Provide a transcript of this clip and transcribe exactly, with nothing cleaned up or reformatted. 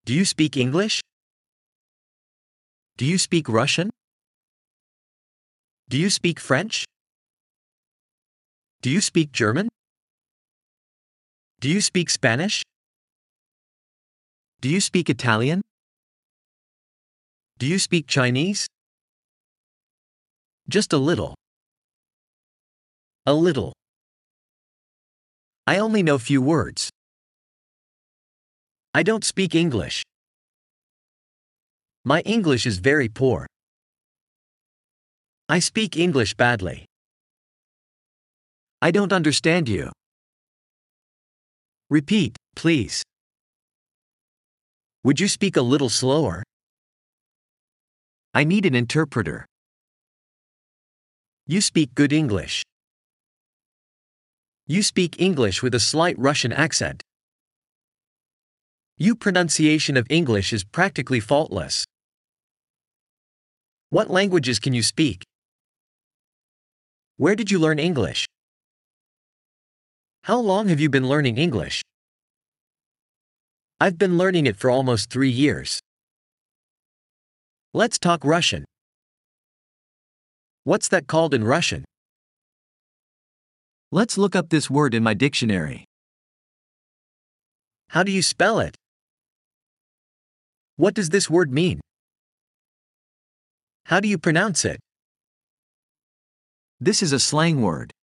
Do you speak English? Do you speak Russian? Do you speak French? Do you speak German? Do you speak Spanish? Do you speak Italian? Do you speak Chinese? Just a little. A little. I only know few words. I don't speak English. My English is very poor. I speak English badly. I don't understand you. Repeat, please. Would you speak a little slower? I need an interpreter. You speak good English. You speak English with a slight Russian accent. Your pronunciation of English is practically faultless. What languages can you speak? Where did you learn English? How long have you been learning English? I've been learning it for almost three years. Let's talk Russian. What's that called in Russian? Let's look up this word in my dictionary. How do you spell it? What does this word mean? How do you pronounce it? This is a slang word.